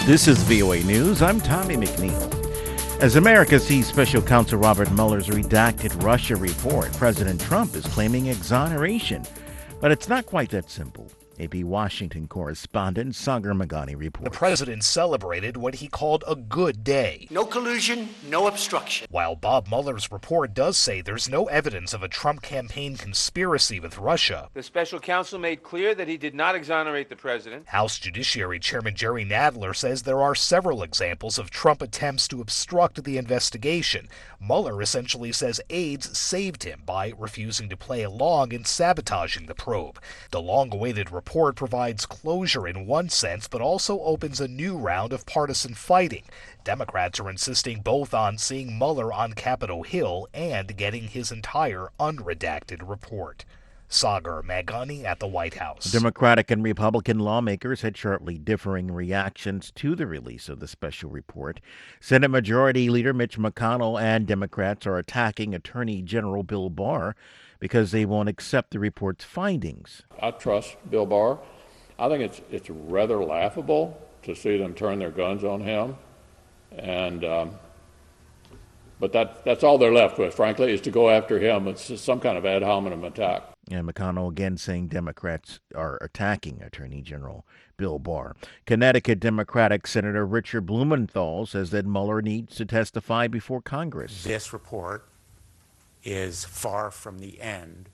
This is VOA News. I'm Tommy McNeil. As America sees Special Counsel Robert Mueller's redacted Russia report, President Trump is claiming exoneration. But it's not quite that simple. AP Washington correspondent Sagar Meghani reports. The president celebrated what he called a good day. No collusion, no obstruction. While Bob Mueller's report does say there's no evidence of a Trump campaign conspiracy with Russia. The special counsel made clear that he did not exonerate the president. House Judiciary Chairman Jerry Nadler says there are several examples of Trump attempts to obstruct the investigation. Mueller essentially says aides saved him by refusing to play along and sabotaging the probe. The long-awaited report provides closure in one sense, but also opens a new round of partisan fighting. Democrats are insisting both on seeing Mueller on Capitol Hill and getting his entire unredacted report. Sagar Meghani at the White House. Democratic and Republican lawmakers had sharply differing reactions to the release of the special report. Senate Majority Leader Mitch McConnell and Democrats are attacking Attorney General Bill Barr because they won't accept the report's findings. I trust Bill Barr. I think it's rather laughable to see them turn their guns on him, but that's all they're left with, frankly, is to go after him. It's some kind of ad hominem attack. And McConnell again saying Democrats are attacking Attorney General Bill Barr. Connecticut Democratic Senator Richard Blumenthal says that Mueller needs to testify before Congress. This report is far from the end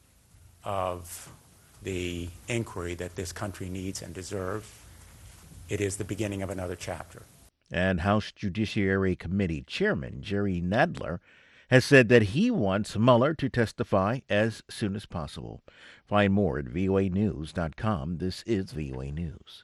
of the inquiry that this country needs and deserves. It is the beginning of another chapter. And House Judiciary Committee Chairman Jerry Nadler has said that he wants Mueller to testify as soon as possible. Find more at voanews.com. This is VOA News.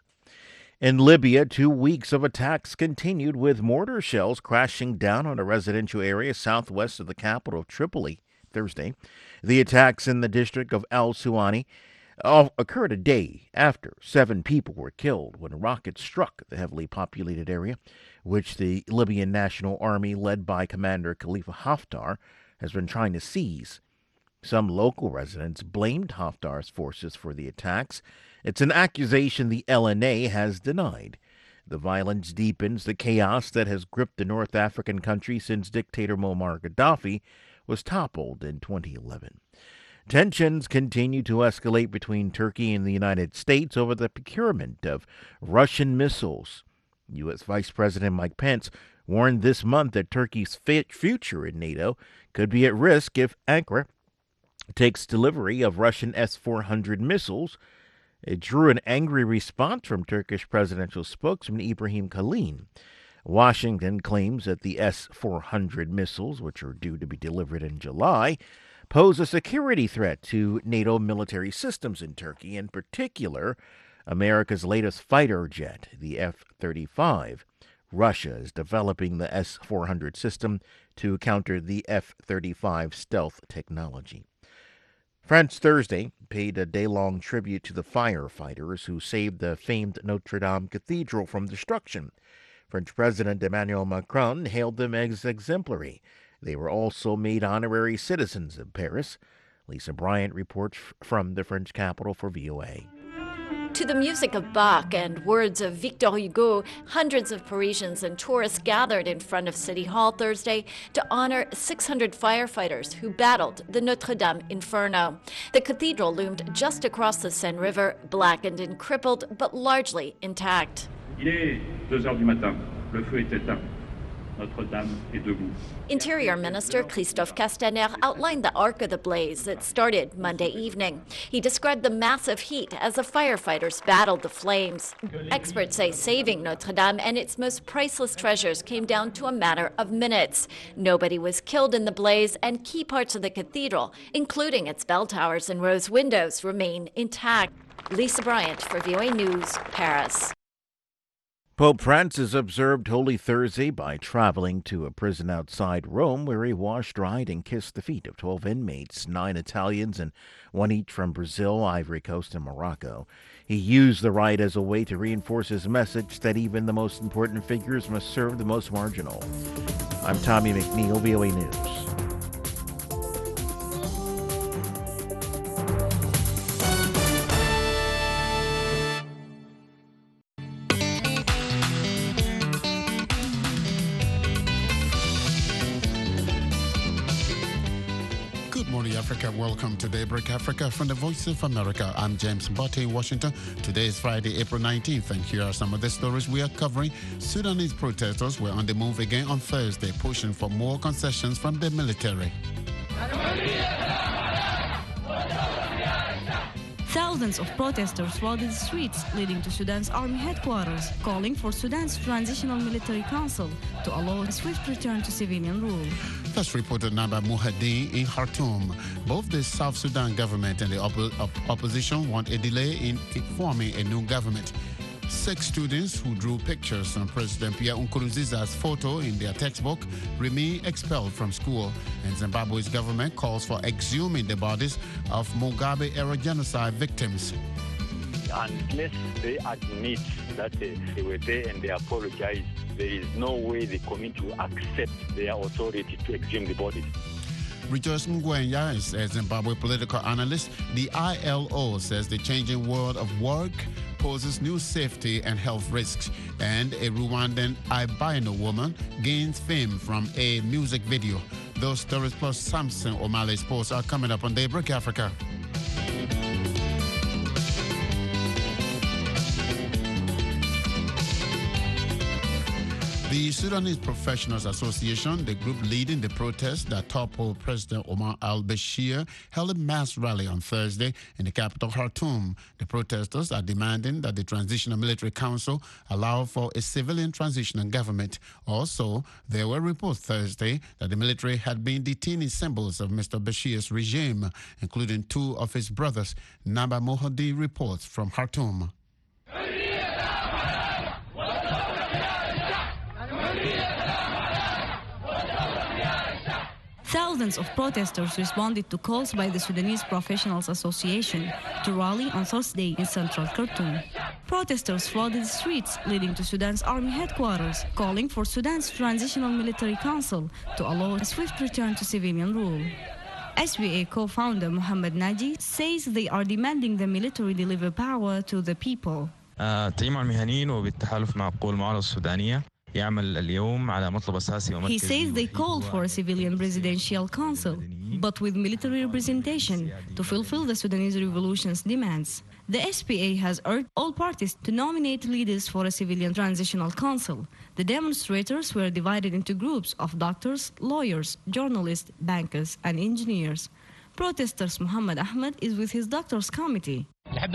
In Libya, 2 weeks of attacks continued, with mortar shells crashing down on a residential area southwest of the capital of Tripoli Thursday. The attacks in the district of Al Suwani occurred a day after 7 people were killed when rockets struck the heavily populated area, which the Libyan National Army, led by Commander Khalifa Haftar, has been trying to seize. Some local residents blamed Haftar's forces for the attacks. It's an accusation the LNA has denied. The violence deepens the chaos that has gripped the North African country since dictator Muammar Gaddafi was toppled in 2011. Tensions continue to escalate between Turkey and the United States over the procurement of Russian missiles. U.S. Vice President Mike Pence warned this month that Turkey's future in NATO could be at risk if Ankara takes delivery of Russian S-400 missiles. It drew an angry response from Turkish presidential spokesman Ibrahim Kalin. Washington claims that the S-400 missiles, which are due to be delivered in July, pose a security threat to NATO military systems in Turkey, in particular America's latest fighter jet, the F-35. Russia is developing the S-400 system to counter the F-35 stealth technology. France Thursday paid a day-long tribute to the firefighters who saved the famed Notre Dame Cathedral from destruction. French President Emmanuel Macron hailed them as exemplary. They were also made honorary citizens of Paris. Lisa Bryant reports from the French capital for VOA. To the music of Bach and words of Victor Hugo, hundreds of Parisians and tourists gathered in front of City Hall Thursday to honor 600 firefighters who battled the Notre Dame inferno. The cathedral loomed just across the Seine River, blackened and crippled, but largely intact. Il est 2 heures du matin. Le feu est éteint. Notre Dame est debout. Interior Minister Christophe Castaner outlined the arc of the blaze that started Monday evening. He described the massive heat as the firefighters battled the flames. Experts say saving Notre Dame and its most priceless treasures came down to a matter of minutes. Nobody was killed in the blaze, and key parts of the cathedral, including its bell towers and rose windows, remain intact. Lisa Bryant for VOA News, Paris. Pope Francis observed Holy Thursday by traveling to a prison outside Rome, where he washed, dried, and kissed the feet of 12 inmates, 9 Italians and 1 each from Brazil, Ivory Coast, and Morocco. He used the rite as a way to reinforce his message that even the most important figures must serve the most marginal. I'm Tommy McNeil, VOA News. Africa. Welcome to Daybreak Africa from the Voice of America. I'm James Botte in Washington. Today is Friday, April 19th, and here are some of the stories we are covering. Sudanese protesters were on the move again on Thursday, pushing for more concessions from the military. Thousands of protesters flooded the streets leading to Sudan's army headquarters, calling for Sudan's Transitional Military Council to allow a swift return to civilian rule. That's reported Naba Muhaddi in Khartoum. Both the South Sudan government and the opposition want a delay in forming a new government. 6 students who drew pictures on President Pierre Nkurunziza's photo in their textbook remain expelled from school, and Zimbabwe's government calls for exhuming the bodies of Mugabe-era genocide victims. Unless they admit that they were there and they apologize, there is no way the community will accept their authority to exhume the bodies. Rejoice Ngwenya is a Zimbabwe political analyst. The ILO says the changing world of work poses new safety and health risks, and a Rwandan albino woman gains fame from a music video. Those stories plus Samson O'Malley Sports are coming up on Daybreak Africa. The Sudanese Professionals Association, the group leading the protest that toppled President Omar al-Bashir, held a mass rally on Thursday in the capital Khartoum. The protesters are demanding that the Transitional Military Council allow for a civilian transitional government. Also, there were reports Thursday that the military had been detaining symbols of Mr. Bashir's regime, including 2 of his brothers. Naba Mohadi reports from Khartoum. Thousands of protesters responded to calls by the Sudanese Professionals Association to rally on Thursday in central Khartoum. Protesters flooded the streets leading to Sudan's army headquarters, calling for Sudan's Transitional Military Council to allow a swift return to civilian rule. SVA co-founder Mohamed Naji says they are demanding the military deliver power to the people. تجمع المهنيين وبالتحالف مع القوى المعارضة السودانية. He says they called for a civilian presidential council, but with military representation to fulfill the Sudanese revolution's demands. The SPA has urged all parties to nominate leaders for a civilian transitional council. The demonstrators were divided into groups of doctors, lawyers, journalists, bankers, and engineers. Protesters Muhammad Ahmed is with his doctors' committee.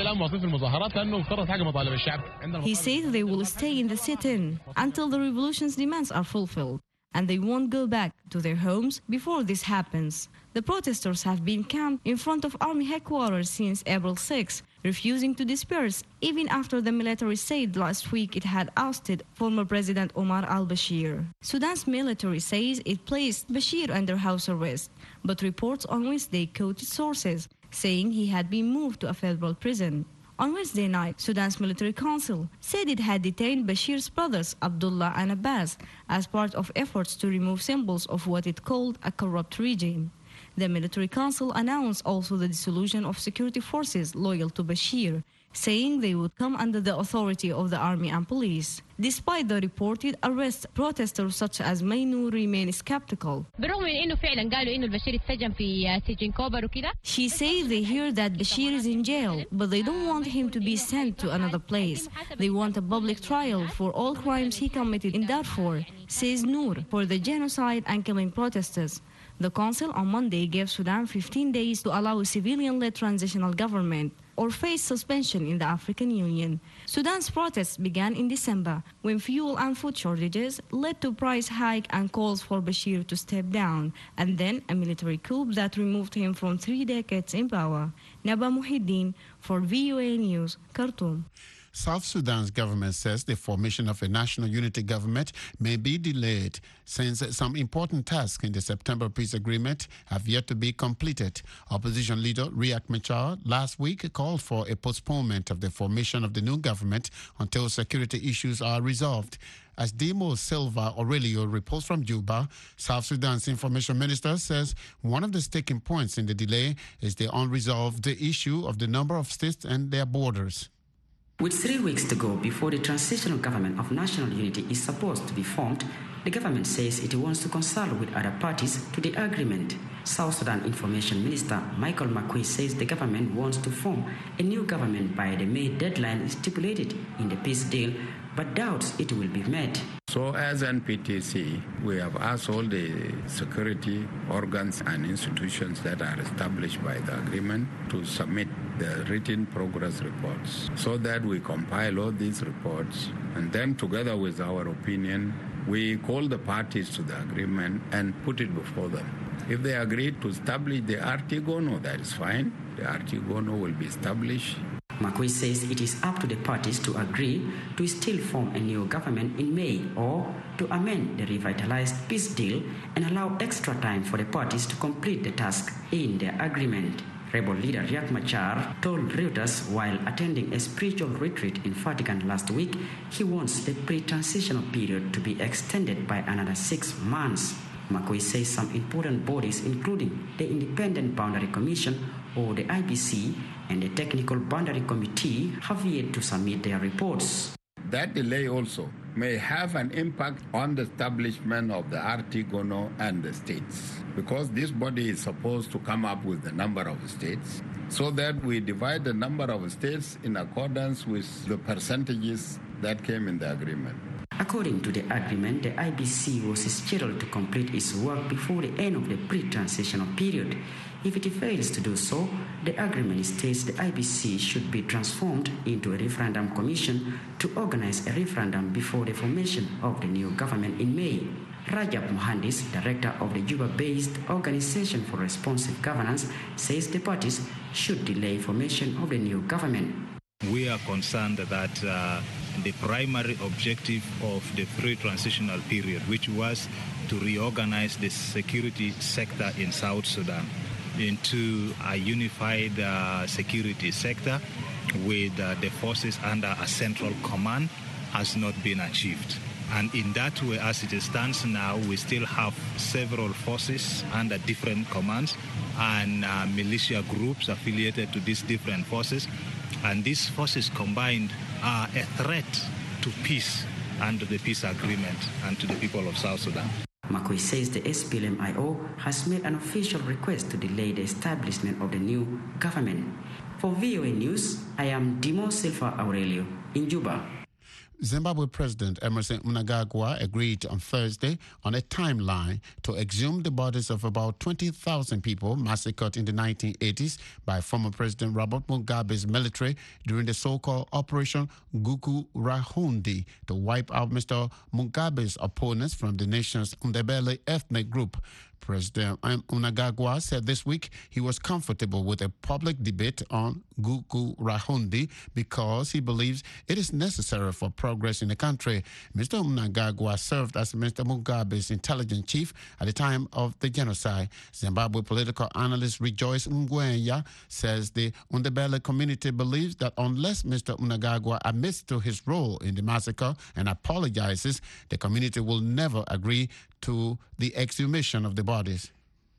He says they will stay in the sit-in until the revolution's demands are fulfilled, and they won't go back to their homes before this happens. The protesters have been camped in front of army headquarters since April 6, refusing to disperse even after the military said last week it had ousted former President Omar al-Bashir. Sudan's military says it placed Bashir under house arrest, but reports on Wednesday quoted sources saying he had been moved to a federal prison. On Wednesday night, Sudan's military council said it had detained Bashir's brothers Abdullah and Abbas as part of efforts to remove symbols of what it called a corrupt regime. The military council announced also the dissolution of security forces loyal to Bashir, saying they would come under the authority of the army and police. Despite the reported arrests, protesters such as Mainur remain skeptical. She says they hear that Bashir is in jail, but they don't want him to be sent to another place. They want a public trial for all crimes he committed in Darfur, says Noor, for the genocide and killing protesters. The council on Monday gave Sudan 15 days to allow a civilian-led transitional government or face suspension in the African Union. Sudan's protests began in December when fuel and food shortages led to price hike and calls for Bashir to step down, and then a military coup that removed him from 3 decades in power. Naba Muhiddin for VOA News, Khartoum. South Sudan's government says the formation of a national unity government may be delayed since some important tasks in the September peace agreement have yet to be completed. Opposition leader Riek Machar last week called for a postponement of the formation of the new government until security issues are resolved. As Demo Silva Aurelio reports from Juba, South Sudan's information minister says one of the sticking points in the delay is the unresolved issue of the number of states and their borders. With 3 weeks to go before the transitional government of national unity is supposed to be formed, The government says it wants to consult with other parties to the agreement. South Sudan Information Minister Michael Makui says the government wants to form a new government by the May deadline stipulated in the peace deal, but doubts it will be met. So as NPTC, we have asked all the security organs and institutions that are established by the agreement to submit the written progress reports so that we compile all these reports, and then together with our opinion, we call the parties to the agreement and put it before them. If they agree to establish the Artigono, that is fine. The Artigono will be established. Makui says it is up to the parties to agree to still form a new government in May or to amend the revitalized peace deal and allow extra time for the parties to complete the task in their agreement. Rebel leader Riek Machar told Reuters while attending a spiritual retreat in Vatican last week he wants the pre-transitional period to be extended by another 6 months. Makui says some important bodies, including the Independent Boundary Commission or the IBC and the Technical Boundary Committee, have yet to submit their reports. That delay also may have an impact on the establishment of the Artigono and the states, because this body is supposed to come up with the number of states so that we divide the number of states in accordance with the percentages that came in the agreement. According to the agreement, the IBC was scheduled to complete its work before the end of the pre-transitional period. If it fails to do so, the agreement states the IBC should be transformed into a referendum commission to organize a referendum before the formation of the new government in May. Rajab Mohandis, director of the Juba-based Organization for Responsive Governance, says the parties should delay formation of the new government. We are concerned that the primary objective of the pre-transitional period, which was to reorganize the security sector in South Sudan into a unified security sector with the forces under a central command, has not been achieved. And in that way, as it stands now, we still have several forces under different commands and militia groups affiliated to these different forces. And these forces combined are a threat to peace and to the peace agreement and to the people of South Sudan. Makui says the SPLM-IO has made an official request to delay the establishment of the new government. For VOA News, I am Dimo Silva Aurelio in Juba. Zimbabwe President Emmerson Mnangagwa agreed on Thursday on a timeline to exhume the bodies of about 20,000 people massacred in the 1980s by former President Robert Mugabe's military during the so-called Operation Gukurahundi to wipe out Mr. Mugabe's opponents from the nation's Ndebele ethnic group. President Mnangagwa said this week he was comfortable with a public debate on Gukurahundi because he believes it is necessary for progress in the country. Mr. Mnangagwa served as Mr. Mugabe's intelligence chief at the time of the genocide. Zimbabwe political analyst Rejoice Ngwenya says the Ndebele community believes that unless Mr. Mnangagwa admits to his role in the massacre and apologizes, the community will never agree to the exhumation of the bodies.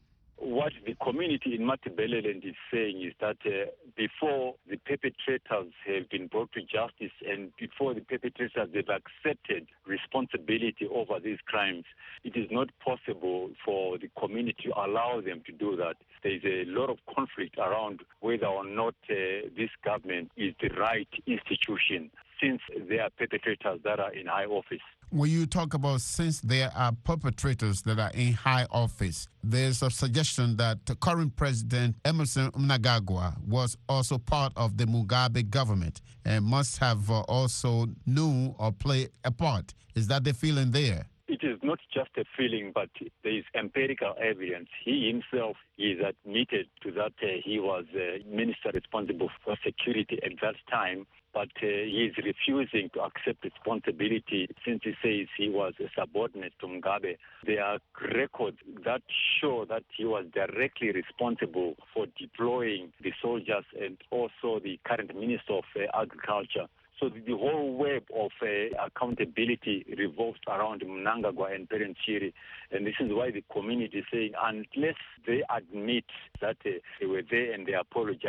What the community in Matabeleland is saying is that before the perpetrators have been brought to justice and before the perpetrators have accepted responsibility over these crimes, it is not possible for the community to allow them to do that. There is a lot of conflict around whether or not this government is the right institution, since there are perpetrators that are in high office. When you talk about since there are perpetrators that are in high office, there's a suggestion that the current president, Emmerson Mnangagwa, was also part of the Mugabe government and must have also knew or played a part. Is that the feeling there? It is not just a feeling, but there is empirical evidence. He himself is admitted to that he was minister responsible for security at that time, but he is refusing to accept responsibility since he says he was a subordinate to Mugabe. There are records that show that he was directly responsible for deploying the soldiers and also the current minister of agriculture. So the whole web of accountability revolves around Mnangagwa and Perence Shiri. And this is why the community is saying unless they admit that they were there and they apologize,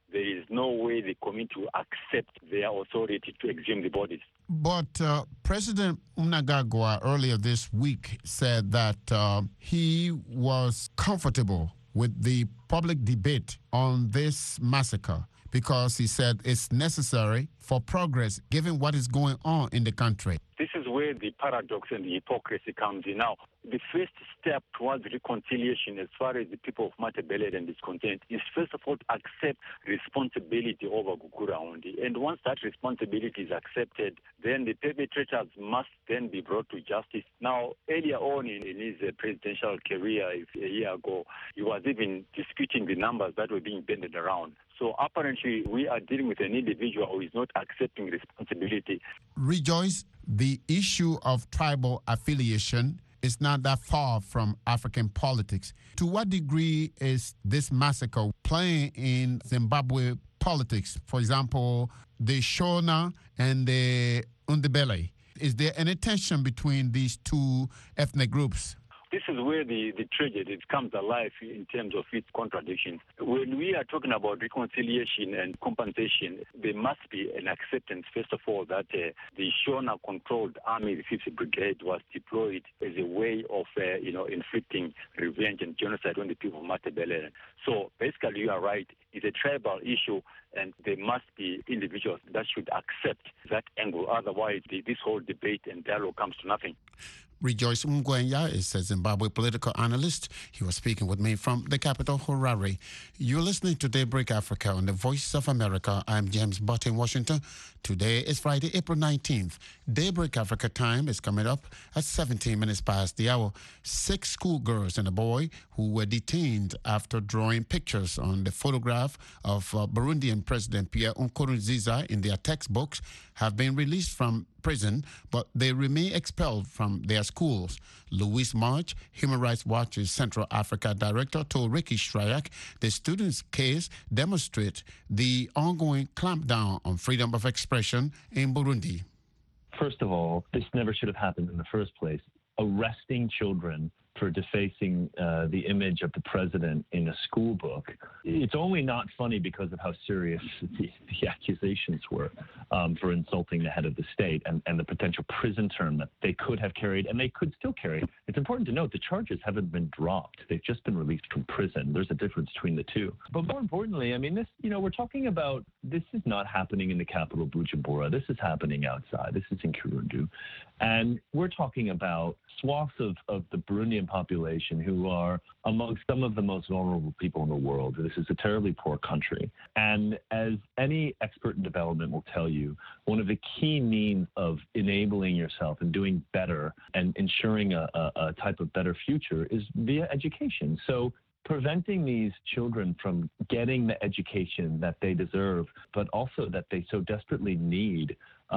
there is no way the community will accept their authority to exhume the bodies. But President Mnangagwa earlier this week said that he was comfortable with the public debate on this massacre because he said it's necessary for progress given what is going on in the country. This is where the paradox and the hypocrisy comes in. Now, the first step towards reconciliation as far as the people of Matabeleland is concerned is first of all to accept responsibility over Gukurahundi. And once that responsibility is accepted, then the perpetrators must then be brought to justice. Now, earlier on in his presidential career a year ago, he was even disputing the numbers that were being bandied around. So apparently we are dealing with an individual who is not accepting responsibility. Rejoice, the issue of tribal affiliation is not that far from African politics. To what degree is this massacre playing in Zimbabwe politics? For example, the Shona and the Ndebele. Is there any tension between these two ethnic groups? This is where the tragedy comes alive in terms of its contradictions. When we are talking about reconciliation and compensation, there must be an acceptance, first of all, that the Shona-controlled army, the 5th Brigade, was deployed as a way of, inflicting revenge and genocide on the people of Matabeleland. So basically, you are right. It's a tribal issue, and there must be individuals that should accept that angle. Otherwise, this whole debate and dialogue comes to nothing. Rejoice Mngwenya is a Zimbabwe political analyst. He was speaking with me from the capital, Harare. You're listening to Daybreak Africa on the Voice of America. I'm James Butt in Washington. Today is Friday, April 19th. Daybreak Africa time is coming up at 17 minutes past the hour. 6 schoolgirls and a boy who were detained after drawing pictures on the photograph of Burundian President Pierre Nkurunziza in their textbooks have been released from prison, but they remain expelled from their schools. Louise March, Human Rights Watch's Central Africa director, told Ricky Strayak the students' case demonstrates the ongoing clampdown on freedom of expression in Burundi. First of all, this never should have happened in the first place. Arresting children for defacing the image of the president in a school book. It's only not funny because of how serious the accusations were for insulting the head of the state and the potential prison term that they could have carried and they could still carry. It's important to note the charges haven't been dropped. They've just been released from prison. There's a difference between the two. But more importantly, I mean, this, we're talking about, this is not happening in the capital, Bujumbura. This is happening outside. This is in Kirundu. And we're talking about swaths of the Burundian population who are amongst some of the most vulnerable people in the world. This is a terribly poor country. And as any expert in development will tell you, one of the key means of enabling yourself and doing better and ensuring a type of better future is via education. So preventing these children from getting the education that they deserve, but also that they so desperately need,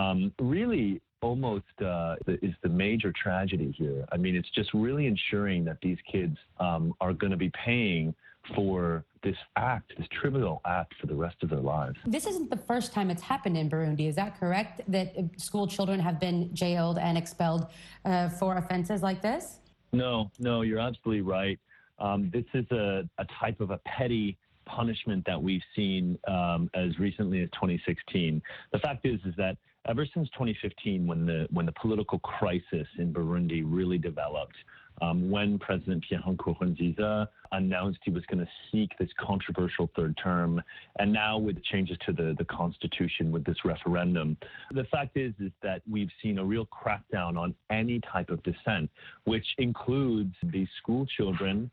really almost is the major tragedy here. I mean, it's just really ensuring that these kids are going to be paying for this act, this trivial act, for the rest of their lives. This isn't the first time it's happened in Burundi. Is that correct? That school children have been jailed and expelled for offenses like this? No, you're absolutely right. This is a type of a petty punishment that we've seen as recently as 2016. The fact is that ever since 2015, when the political crisis in Burundi really developed, when President Pierre Nkurunziza announced he was going to seek this controversial third term, and now with changes to the constitution with this referendum, the fact is that we've seen a real crackdown on any type of dissent, which includes these school children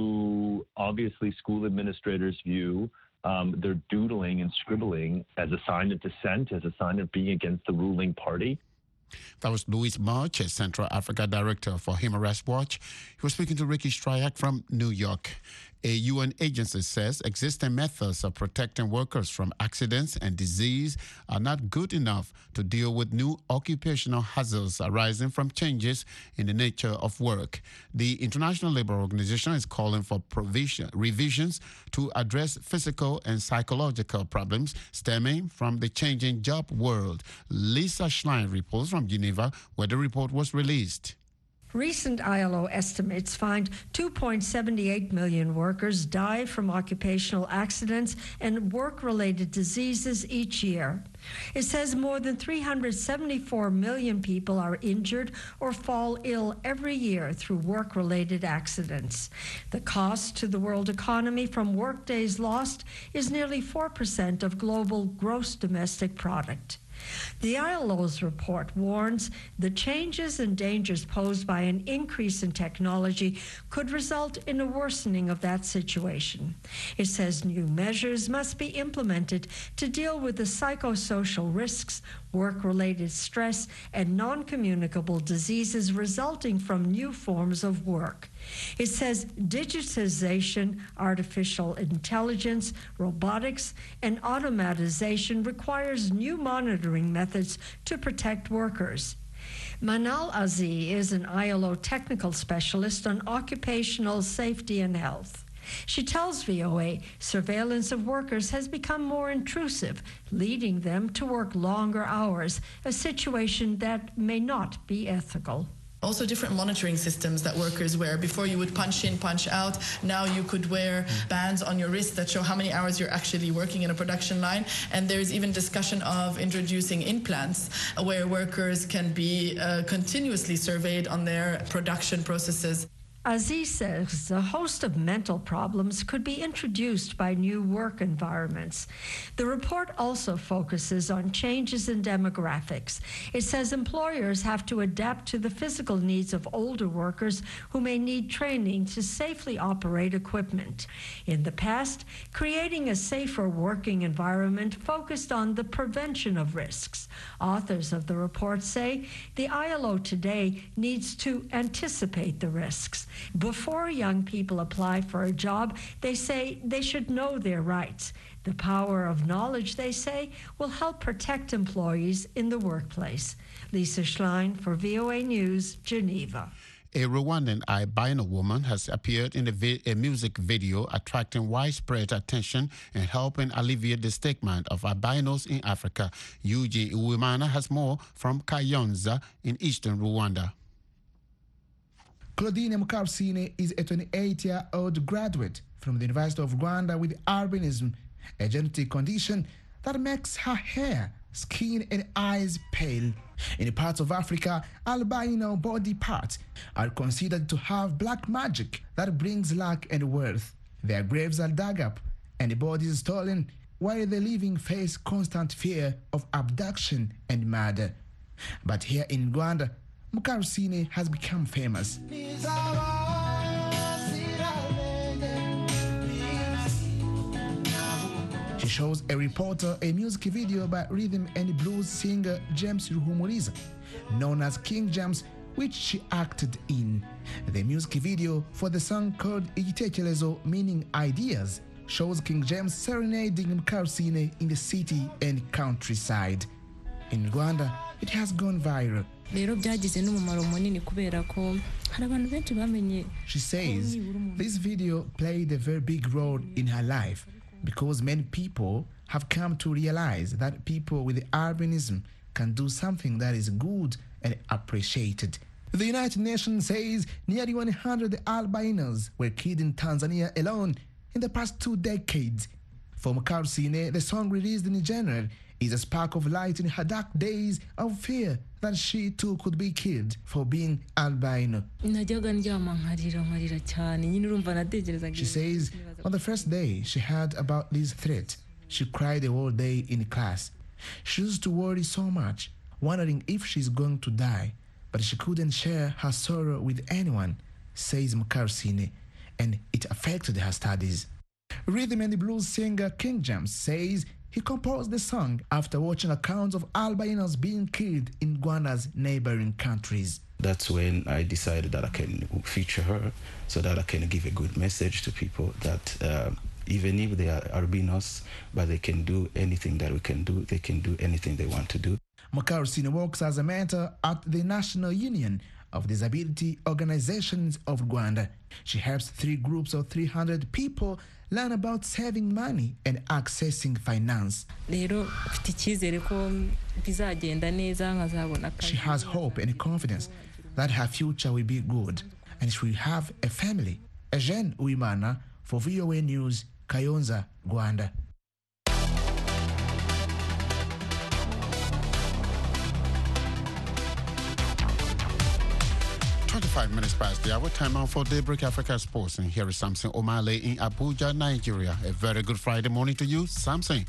who obviously school administrators view their doodling and scribbling as a sign of dissent, as a sign of being against the ruling party. That was Louise March, a Central Africa director for Human Rights Watch. He was speaking to Ricky Strayak from New York. A UN agency says existing methods of protecting workers from accidents and disease are not good enough to deal with new occupational hazards arising from changes in the nature of work. The International Labour Organization is calling for revisions to address physical and psychological problems stemming from the changing job world. Lisa Schlein reports from Geneva, where the report was released. Recent ILO estimates find 2.78 million workers die from occupational accidents and work-related diseases each year. It says more than 374 million people are injured or fall ill every year through work-related accidents. The cost to the world economy from workdays lost is nearly 4% of global gross domestic product. The ILO's report warns the changes and dangers posed by an increase in technology could result in a worsening of that situation. It says new measures must be implemented to deal with the psychosocial risks, work-related stress, and non-communicable diseases resulting from new forms of work. It says digitization, artificial intelligence, robotics, and automatization requires new monitoring methods to protect workers. Manal Aziz is an ILO technical specialist on occupational safety and health. She tells VOA surveillance of workers has become more intrusive, leading them to work longer hours, a situation that may not be ethical. Also different monitoring systems that workers wear. Before you would punch in, punch out. Now you could wear bands on your wrist that show how many hours you're actually working in a production line. And there's even discussion of introducing implants where workers can be continuously surveyed on their production processes. Aziz says a host of mental problems could be introduced by new work environments. The report also focuses on changes in demographics. It says employers have to adapt to the physical needs of older workers who may need training to safely operate equipment. In the past, creating a safer working environment focused on the prevention of risks. Authors of the report say the ILO today needs to anticipate the risks. Before young people apply for a job, they say they should know their rights. The power of knowledge, they say, will help protect employees in the workplace. Lisa Schlein for VOA News, Geneva. A Rwandan albino woman has appeared in a music video attracting widespread attention and helping alleviate the stigma of albinos in Africa. Eugene Uwimana has more from Kayonza in eastern Rwanda. Claudine Mukarsine is a 28-year-old graduate from the University of Rwanda with albinism, a genetic condition that makes her hair, skin, and eyes pale. In parts of Africa, albino body parts are considered to have black magic that brings luck and wealth. Their graves are dug up and bodies stolen, while the living face constant fear of abduction and murder. But here in Rwanda, Mukarsine has become famous. She shows a reporter a music video by rhythm and blues singer James Ruhumuriza, known as King James, which she acted in. The music video for the song called Igitekerezo, meaning ideas, shows King James serenading Mukarsine in the city and countryside. In Rwanda, it has gone viral. She says this video played a very big role in her life because many people have come to realize that people with albinism can do something that is good and appreciated. The United Nations says nearly 100 albinos were killed in Tanzania alone in the past 2 decades. For Mukarsine, the song released in January is a spark of light in her dark days of fear that she too could be killed for being albino. She says on the first day she heard about this threat, she cried the whole day in class. She used to worry so much, wondering if she's going to die, but she couldn't share her sorrow with anyone, says Mukarsine, and it affected her studies. Rhythm and blues singer King James says he composed the song after watching accounts of albinos being killed in Rwanda's neighboring countries. That's when I decided that I can feature her so that I can give a good message to people that even if they are albinos, but they can do anything that we can do, they can do anything they want to do. Mukarsine works as a mentor at the National Union of Disability Organizations of Rwanda. She helps 3 groups of 300 people learn about saving money and accessing finance. She has hope and confidence that her future will be good and she will have a family. Eugene Uimana for VOA News, Kayonza, Rwanda. 25 minutes past the hour, time out for Daybreak Africa Sports. And here is Samson Omale in Abuja, Nigeria. A very good Friday morning to you, Samson.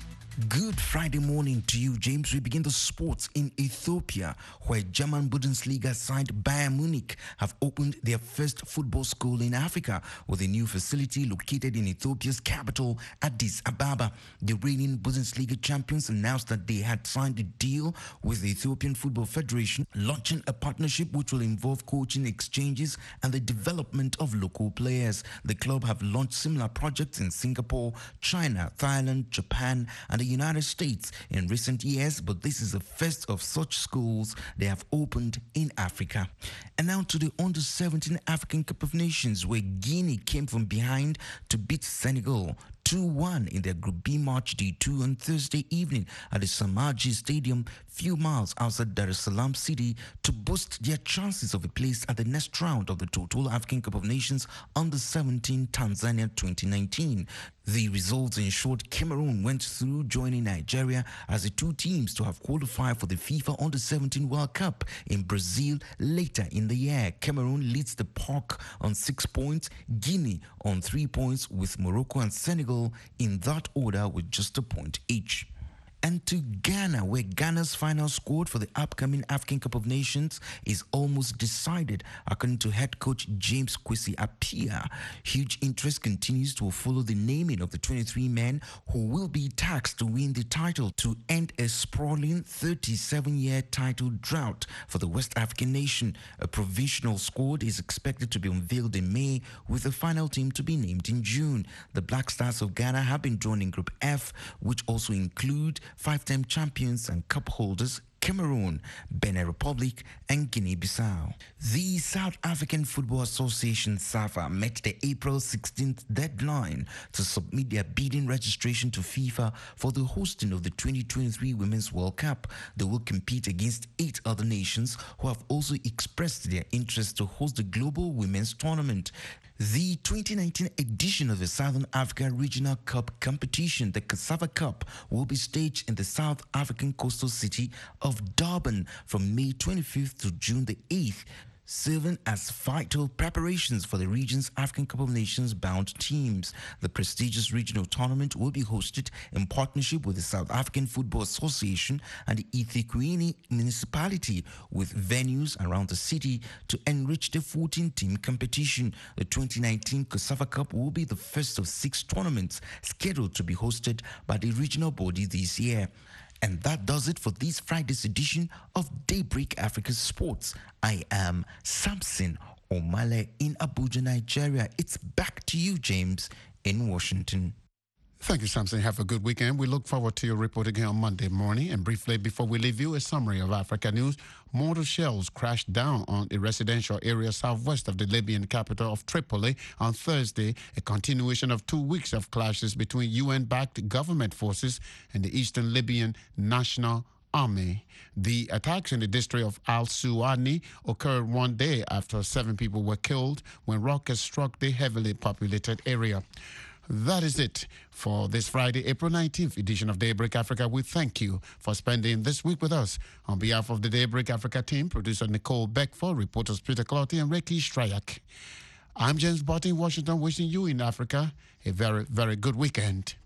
Good Friday morning to you, James. We begin the sports in Ethiopia, where German Bundesliga side Bayern Munich have opened their first football school in Africa with a new facility located in Ethiopia's capital, Addis Ababa. The reigning Bundesliga champions announced that they had signed a deal with the Ethiopian Football Federation, launching a partnership which will involve coaching exchanges and the development of local players. The club have launched similar projects in Singapore, China, Thailand, Japan, and the United States in recent years, but this is the first of such schools they have opened in Africa. And now to the Under-17 African Cup of Nations, where Guinea came from behind to beat Senegal 2-1 in their Group B match day 2 on Thursday evening at the Samaji Stadium, few miles outside Dar es Salaam city, to boost their chances of a place at the next round of the Total African Cup of Nations Under-17 Tanzania 2019. The results ensured Cameroon went through, joining Nigeria as the two teams to have qualified for the FIFA Under-17 World Cup in Brazil later in the year. Cameroon leads the pack on 6 points, Guinea on 3 points, with Morocco and Senegal in that order with just a point each. And to Ghana, where Ghana's final squad for the upcoming African Cup of Nations is almost decided, according to head coach James Kwesi Appiah. Huge interest continues to follow the naming of the 23 men who will be tasked to win the title to end a sprawling 37-year title drought for the West African nation. A provisional squad is expected to be unveiled in May, with the final team to be named in June. The Black Stars of Ghana have been drawn in Group F, which also include 5-time champions and cup holders Cameroon, Benin Republic, and Guinea-Bissau. The South African Football Association, SAFA, met the April 16th deadline to submit their bidding registration to FIFA for the hosting of the 2023 Women's World Cup. They will compete against 8 other nations who have also expressed their interest to host the Global Women's Tournament. The 2019 edition of the Southern Africa Regional Cup competition, the Cassava Cup, will be staged in the South African coastal city of Durban from May 25th to June the 8th, serving as vital preparations for the region's African Cup of Nations bound teams. The prestigious regional tournament will be hosted in partnership with the South African Football Association and the eThekwini municipality, with venues around the city to enrich the 14-team competition. The 2019 Cassava Cup will be the first of 6 tournaments scheduled to be hosted by the regional body this year. And that does it for this Friday's edition of Daybreak Africa Sports. I am Samson Omale in Abuja, Nigeria. It's back to you, James, in Washington. Thank you, Samson. Have a good weekend. We look forward to your report again on Monday morning. And briefly, before we leave you, a summary of Africa news. Mortar shells crashed down on a residential area southwest of the Libyan capital of Tripoli on Thursday, a continuation of 2 weeks of clashes between UN-backed government forces and the Eastern Libyan National Army. The attacks in the district of Al-Suwani occurred one day after 7 people were killed when rockets struck the heavily populated area. That is it for this Friday, April 19th edition of Daybreak Africa. We thank you for spending this week with us. On behalf of the Daybreak Africa team, producer Nicole Beckford, reporters Peter Clotty and Ricky Strayak, I'm James Botti in Washington, wishing you in Africa a very, very good weekend.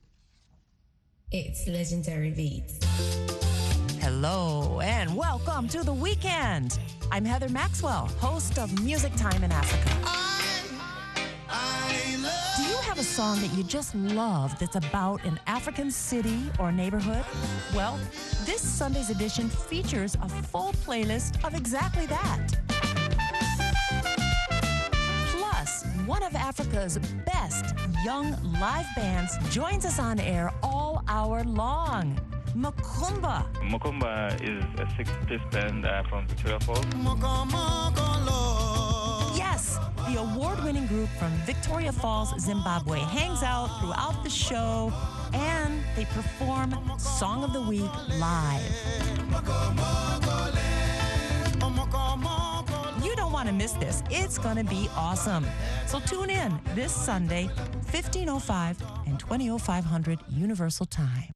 It's Legendary Beats. Hello and welcome to the weekend. I'm Heather Maxwell, host of Music Time in Africa. Do you have a song that you just love that's about an African city or neighborhood? Well, this Sunday's edition features a full playlist of exactly that. Plus, one of Africa's best young live bands joins us on air all hour long. Makumba. Makumba is a 6-piece band from Victoria Falls. Yes, the award-winning group from Victoria Falls, Zimbabwe hangs out throughout the show, and they perform Song of the Week live. want to miss this. It's going to be awesome. So tune in this Sunday, 15:05 and 20:0500 Universal Time.